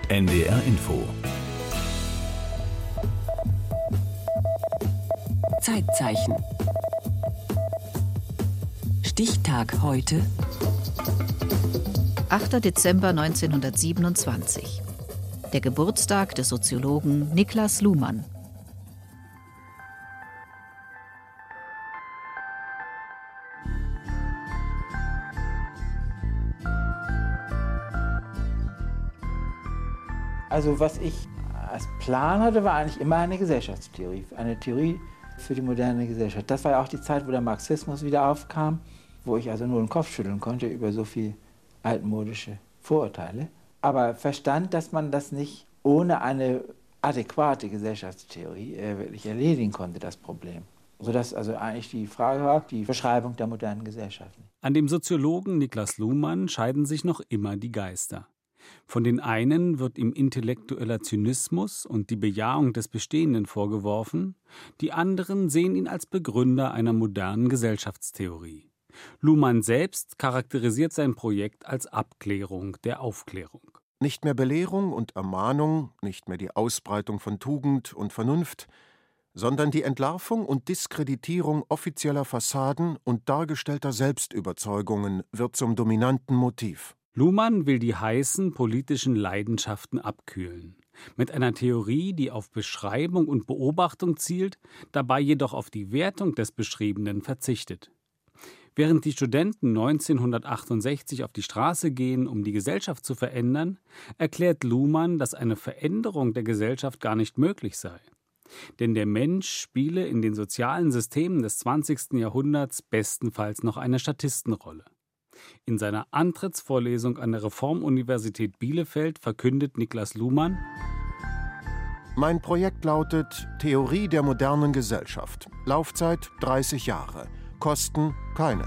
NDR Info. Zeitzeichen. Stichtag heute. 8. Dezember 1927. Der Geburtstag des Soziologen Niklas Luhmann. Also was ich als Plan hatte, war eigentlich immer eine Gesellschaftstheorie, eine Theorie für die moderne Gesellschaft. Das war ja auch die Zeit, wo der Marxismus wieder aufkam, wo ich also nur den Kopf schütteln konnte über so viel altmodische Vorurteile. Aber verstand, dass man das nicht ohne eine adäquate Gesellschaftstheorie wirklich erledigen konnte, das Problem. Sodass also eigentlich die Frage war, die Beschreibung der modernen Gesellschaften. An dem Soziologen Niklas Luhmann scheiden sich noch immer die Geister. Von den einen wird ihm intellektueller Zynismus und die Bejahung des Bestehenden vorgeworfen, die anderen sehen ihn als Begründer einer modernen Gesellschaftstheorie. Luhmann selbst charakterisiert sein Projekt als Abklärung der Aufklärung. Nicht mehr Belehrung und Ermahnung, nicht mehr die Ausbreitung von Tugend und Vernunft, sondern die Entlarvung und Diskreditierung offizieller Fassaden und dargestellter Selbstüberzeugungen wird zum dominanten Motiv. Luhmann will die heißen politischen Leidenschaften abkühlen. Mit einer Theorie, die auf Beschreibung und Beobachtung zielt, dabei jedoch auf die Wertung des Beschriebenen verzichtet. Während die Studenten 1968 auf die Straße gehen, um die Gesellschaft zu verändern, erklärt Luhmann, dass eine Veränderung der Gesellschaft gar nicht möglich sei. Denn der Mensch spiele in den sozialen Systemen des 20. Jahrhunderts bestenfalls noch eine Statistenrolle. In seiner Antrittsvorlesung an der Reformuniversität Bielefeld verkündet Niklas Luhmann: Mein Projekt lautet Theorie der modernen Gesellschaft. Laufzeit 30 Jahre. Kosten keine.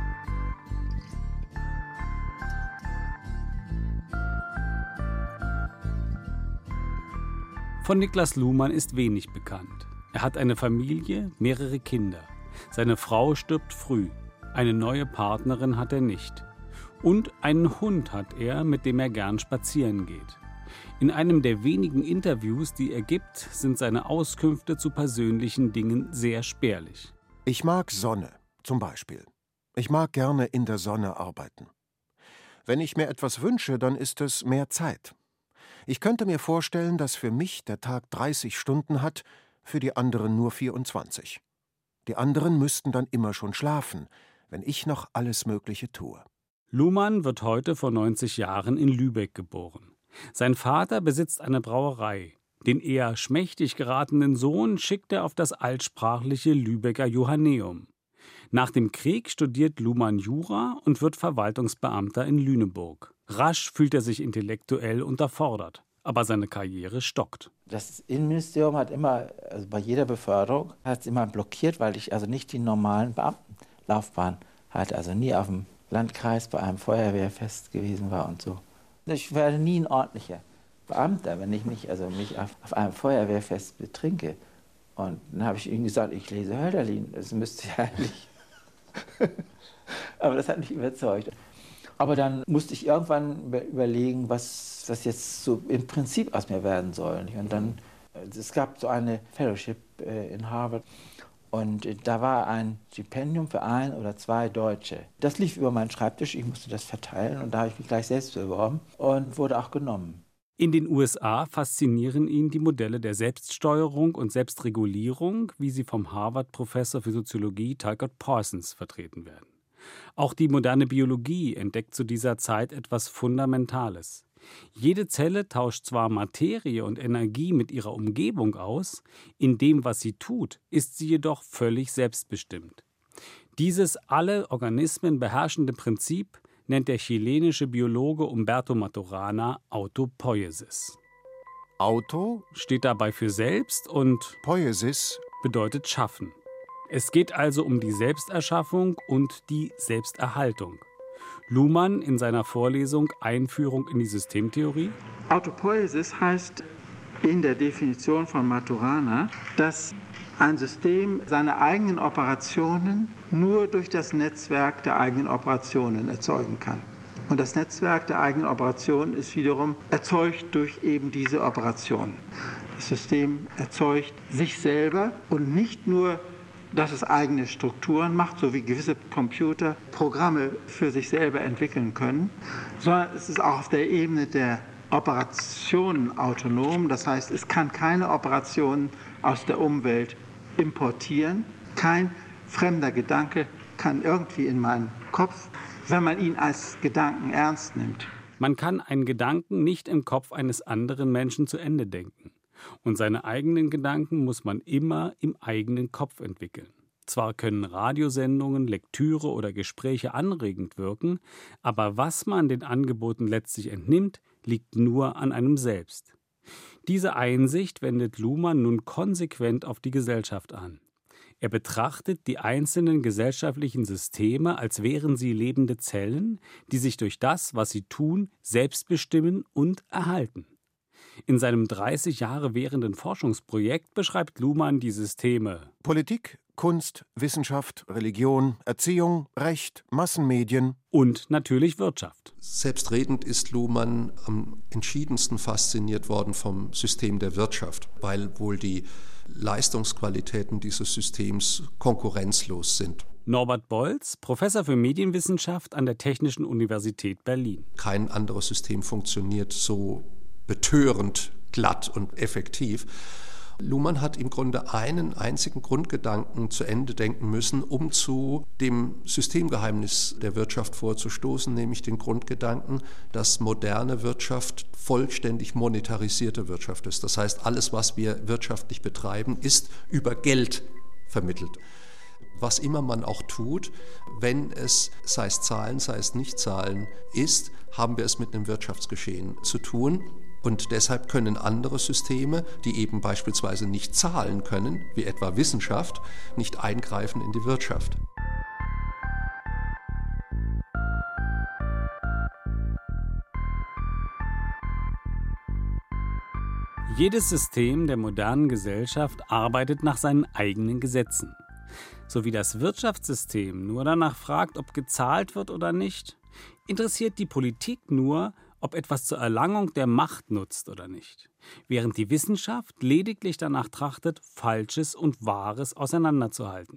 Von Niklas Luhmann ist wenig bekannt. Er hat eine Familie, mehrere Kinder. Seine Frau stirbt früh. Eine neue Partnerin hat er nicht. Und einen Hund hat er, mit dem er gern spazieren geht. In einem der wenigen Interviews, die er gibt, sind seine Auskünfte zu persönlichen Dingen sehr spärlich. Ich mag Sonne, zum Beispiel. Ich mag gerne in der Sonne arbeiten. Wenn ich mir etwas wünsche, dann ist es mehr Zeit. Ich könnte mir vorstellen, dass für mich der Tag 30 Stunden hat, für die anderen nur 24. Die anderen müssten dann immer schon schlafen, wenn ich noch alles Mögliche tue. Luhmann wird heute vor 90 Jahren in Lübeck geboren. Sein Vater besitzt eine Brauerei. Den eher schmächtig geratenen Sohn schickt er auf das altsprachliche Lübecker Johanneum. Nach dem Krieg studiert Luhmann Jura und wird Verwaltungsbeamter in Lüneburg. Rasch fühlt er sich intellektuell unterfordert, aber seine Karriere stockt. Das Innenministerium hat immer, also bei jeder Beförderung, hat es immer blockiert, weil ich also nicht die normalen Beamtenlaufbahn hatte, also nie auf dem Landkreis bei einem Feuerwehrfest gewesen war und so. Ich werde nie ein ordentlicher Beamter, wenn ich nicht also mich auf einem Feuerwehrfest betrinke. Und dann habe ich ihm gesagt, ich lese Hölderlin, das müsste ja eigentlich. Aber das hat mich überzeugt. Aber dann musste ich irgendwann überlegen, was jetzt so im Prinzip aus mir werden soll. Und dann, es gab so eine Fellowship in Harvard und da war ein Stipendium für 1 oder 2 Deutsche. Das lief über meinen Schreibtisch, ich musste das verteilen und da habe ich mich gleich selbst beworben und wurde auch genommen. In den USA faszinieren ihn die Modelle der Selbststeuerung und Selbstregulierung, wie sie vom Harvard-Professor für Soziologie Talcott Parsons vertreten werden. Auch die moderne Biologie entdeckt zu dieser Zeit etwas Fundamentales. Jede Zelle tauscht zwar Materie und Energie mit ihrer Umgebung aus, in dem, was sie tut, ist sie jedoch völlig selbstbestimmt. Dieses alle Organismen beherrschende Prinzip nennt der chilenische Biologe Humberto Maturana Autopoiesis. Auto Steht dabei für selbst und Poiesis bedeutet schaffen. Es geht also um die Selbsterschaffung und die Selbsterhaltung. Luhmann in seiner Vorlesung Einführung in die Systemtheorie: Autopoiesis heißt in der Definition von Maturana, dass ein System seine eigenen Operationen nur durch das Netzwerk der eigenen Operationen erzeugen kann. Und das Netzwerk der eigenen Operation ist wiederum erzeugt durch eben diese Operation. Das System erzeugt sich selber und nicht nur, dass es eigene Strukturen macht, so wie gewisse Computer Programme für sich selber entwickeln können, sondern es ist auch auf der Ebene der Operationen autonom. Das heißt, es kann keine Operationen aus der Umwelt importieren. Kein fremder Gedanke kann irgendwie in meinen Kopf, wenn man ihn als Gedanken ernst nimmt. Man kann einen Gedanken nicht im Kopf eines anderen Menschen zu Ende denken. Und seine eigenen Gedanken muss man immer im eigenen Kopf entwickeln. Zwar können Radiosendungen, Lektüre oder Gespräche anregend wirken, aber was man den Angeboten letztlich entnimmt, liegt nur an einem selbst. Diese Einsicht wendet Luhmann nun konsequent auf die Gesellschaft an. Er betrachtet die einzelnen gesellschaftlichen Systeme, als wären sie lebende Zellen, die sich durch das, was sie tun, selbst bestimmen und erhalten. In seinem 30 Jahre währenden Forschungsprojekt beschreibt Luhmann die Systeme Politik, Kunst, Wissenschaft, Religion, Erziehung, Recht, Massenmedien und natürlich Wirtschaft. Selbstredend ist Luhmann am entschiedensten fasziniert worden vom System der Wirtschaft, weil wohl die Leistungsqualitäten dieses Systems konkurrenzlos sind. Norbert Bolz, Professor für Medienwissenschaft an der Technischen Universität Berlin. Kein anderes System funktioniert so betörend, glatt und effektiv. Luhmann hat im Grunde einen einzigen Grundgedanken zu Ende denken müssen, um zu dem Systemgeheimnis der Wirtschaft vorzustoßen, nämlich den Grundgedanken, dass moderne Wirtschaft vollständig monetarisierte Wirtschaft ist. Das heißt, alles, was wir wirtschaftlich betreiben, ist über Geld vermittelt. Was immer man auch tut, wenn es, sei es Zahlen, sei es Nicht-Zahlen ist, haben wir es mit einem Wirtschaftsgeschehen zu tun. Und deshalb können andere Systeme, die eben beispielsweise nicht zahlen können, wie etwa Wissenschaft, nicht eingreifen in die Wirtschaft. Jedes System der modernen Gesellschaft arbeitet nach seinen eigenen Gesetzen. So wie das Wirtschaftssystem nur danach fragt, ob gezahlt wird oder nicht, interessiert die Politik nur, ob etwas zur Erlangung der Macht nutzt oder nicht, während die Wissenschaft lediglich danach trachtet, Falsches und Wahres auseinanderzuhalten.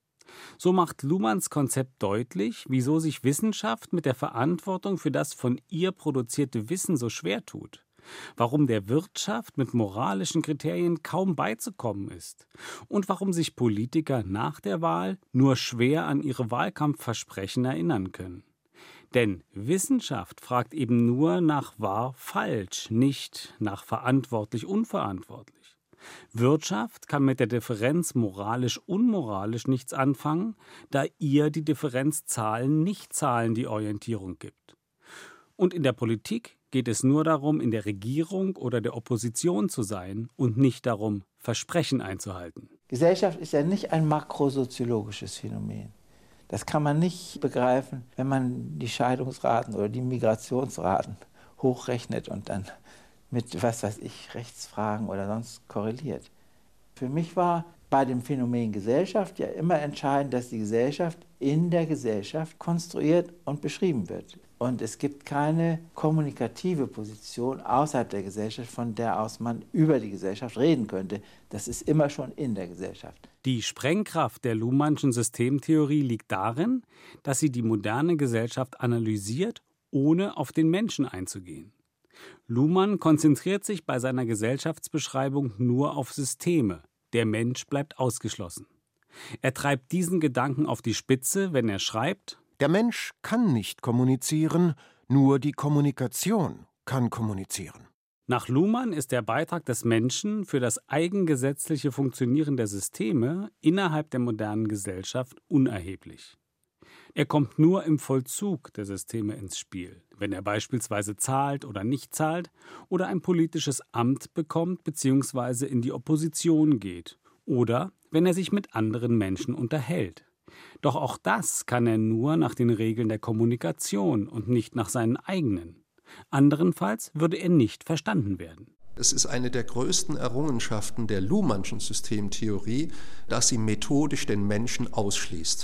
So macht Luhmanns Konzept deutlich, wieso sich Wissenschaft mit der Verantwortung für das von ihr produzierte Wissen so schwer tut, warum der Wirtschaft mit moralischen Kriterien kaum beizukommen ist und warum sich Politiker nach der Wahl nur schwer an ihre Wahlkampfversprechen erinnern können. Denn Wissenschaft fragt eben nur nach wahr-falsch, nicht nach verantwortlich-unverantwortlich. Wirtschaft kann mit der Differenz moralisch-unmoralisch nichts anfangen, da ihr die Differenz Zahlen-Nicht-Zahlen die Orientierung gibt. Und in der Politik geht es nur darum, in der Regierung oder der Opposition zu sein und nicht darum, Versprechen einzuhalten. Gesellschaft ist ja nicht ein makrosoziologisches Phänomen. Das kann man nicht begreifen, wenn man die Scheidungsraten oder die Migrationsraten hochrechnet und dann mit, was weiß ich, Rechtsfragen oder sonst korreliert. Für mich war bei dem Phänomen Gesellschaft ja immer entscheidend, dass die Gesellschaft in der Gesellschaft konstruiert und beschrieben wird. Und es gibt keine kommunikative Position außerhalb der Gesellschaft, von der aus man über die Gesellschaft reden könnte. Das ist immer schon in der Gesellschaft. Die Sprengkraft der Luhmannschen Systemtheorie liegt darin, dass sie die moderne Gesellschaft analysiert, ohne auf den Menschen einzugehen. Luhmann konzentriert sich bei seiner Gesellschaftsbeschreibung nur auf Systeme. Der Mensch bleibt ausgeschlossen. Er treibt diesen Gedanken auf die Spitze, wenn er schreibt: Der Mensch kann nicht kommunizieren, nur die Kommunikation kann kommunizieren. Nach Luhmann ist der Beitrag des Menschen für das eigengesetzliche Funktionieren der Systeme innerhalb der modernen Gesellschaft unerheblich. Er kommt nur im Vollzug der Systeme ins Spiel, wenn er beispielsweise zahlt oder nicht zahlt oder ein politisches Amt bekommt bzw. in die Opposition geht oder wenn er sich mit anderen Menschen unterhält. Doch auch das kann er nur nach den Regeln der Kommunikation und nicht nach seinen eigenen. Anderenfalls würde er nicht verstanden werden. Es ist eine der größten Errungenschaften der Luhmannschen Systemtheorie, dass sie methodisch den Menschen ausschließt.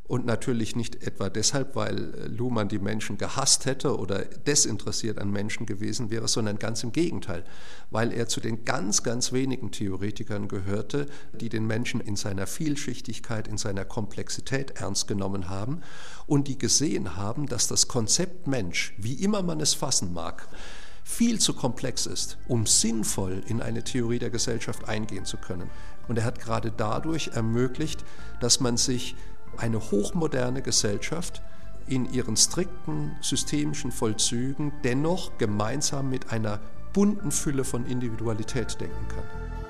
Und natürlich nicht etwa deshalb, weil Luhmann die Menschen gehasst hätte oder desinteressiert an Menschen gewesen wäre, sondern ganz im Gegenteil, weil er zu den ganz, ganz wenigen Theoretikern gehörte, die den Menschen in seiner Vielschichtigkeit, in seiner Komplexität ernst genommen haben und die gesehen haben, dass das Konzept Mensch, wie immer man es fassen mag, viel zu komplex ist, um sinnvoll in eine Theorie der Gesellschaft eingehen zu können. Und er hat gerade dadurch ermöglicht, dass man sich eine hochmoderne Gesellschaft in ihren strikten systemischen Vollzügen dennoch gemeinsam mit einer bunten Fülle von Individualität denken kann.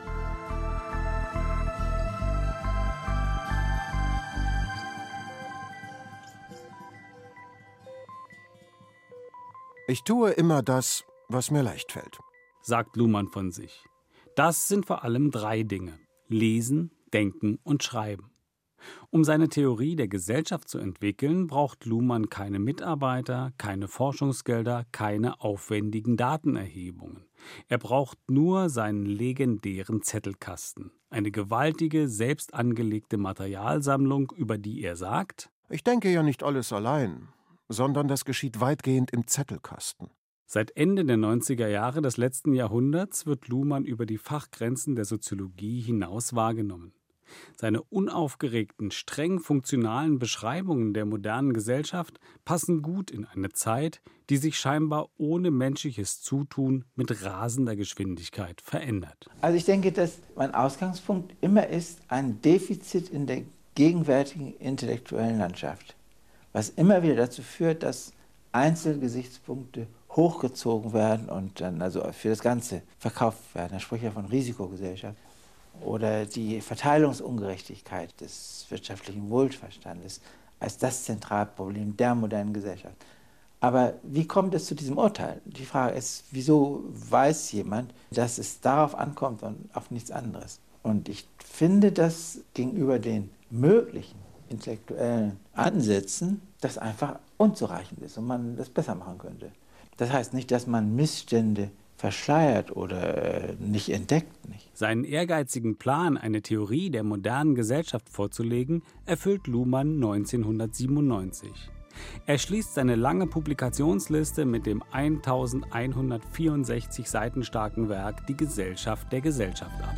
Ich tue immer das, was mir leicht fällt, sagt Luhmann von sich. Das sind vor allem 3 Dinge: Lesen, Denken und Schreiben. Um seine Theorie der Gesellschaft zu entwickeln, braucht Luhmann keine Mitarbeiter, keine Forschungsgelder, keine aufwendigen Datenerhebungen. Er braucht nur seinen legendären Zettelkasten, eine gewaltige, selbst angelegte Materialsammlung, über die er sagt: Ich denke ja nicht alles allein, sondern das geschieht weitgehend im Zettelkasten. Seit Ende der 90er Jahre des letzten Jahrhunderts wird Luhmann über die Fachgrenzen der Soziologie hinaus wahrgenommen. Seine unaufgeregten, streng funktionalen Beschreibungen der modernen Gesellschaft passen gut in eine Zeit, die sich scheinbar ohne menschliches Zutun mit rasender Geschwindigkeit verändert. Also ich denke, dass mein Ausgangspunkt immer ist ein Defizit in der gegenwärtigen intellektuellen Landschaft, was immer wieder dazu führt, dass Einzelgesichtspunkte hochgezogen werden und dann also für das Ganze verkauft werden. Da spricht ja von Risikogesellschaft. Oder die Verteilungsungerechtigkeit des wirtschaftlichen Wohlverstandes als das Zentralproblem der modernen Gesellschaft. Aber wie kommt es zu diesem Urteil? Die Frage ist, wieso weiß jemand, dass es darauf ankommt und auf nichts anderes? Und ich finde, dass gegenüber den möglichen intellektuellen Ansätzen das einfach unzureichend ist und man das besser machen könnte. Das heißt nicht, dass man Missstände verschleiert oder nicht entdeckt. Nicht. Seinen ehrgeizigen Plan, eine Theorie der modernen Gesellschaft vorzulegen, erfüllt Luhmann 1997. Er schließt seine lange Publikationsliste mit dem 1164 Seiten starken Werk Die Gesellschaft der Gesellschaft ab.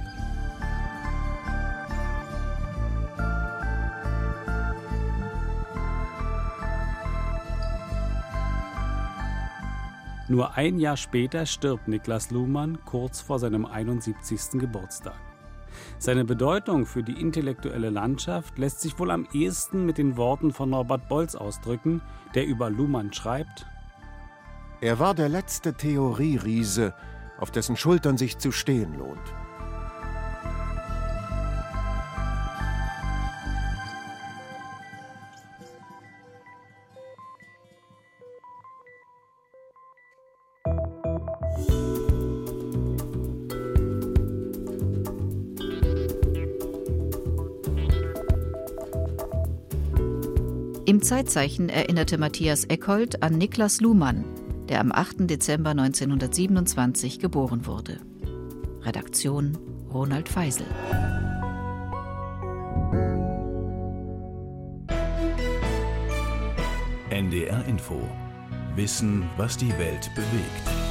Nur ein Jahr später stirbt Niklas Luhmann kurz vor seinem 71. Geburtstag. Seine Bedeutung für die intellektuelle Landschaft lässt sich wohl am ehesten mit den Worten von Norbert Bolz ausdrücken, der über Luhmann schreibt: Er war der letzte Theorieriese, auf dessen Schultern sich zu stehen lohnt. Im Zeitzeichen erinnerte Matthias Eckhold an Niklas Luhmann, der am 8. Dezember 1927 geboren wurde. Redaktion Ronald Feisel. NDR Info. Wissen, was die Welt bewegt.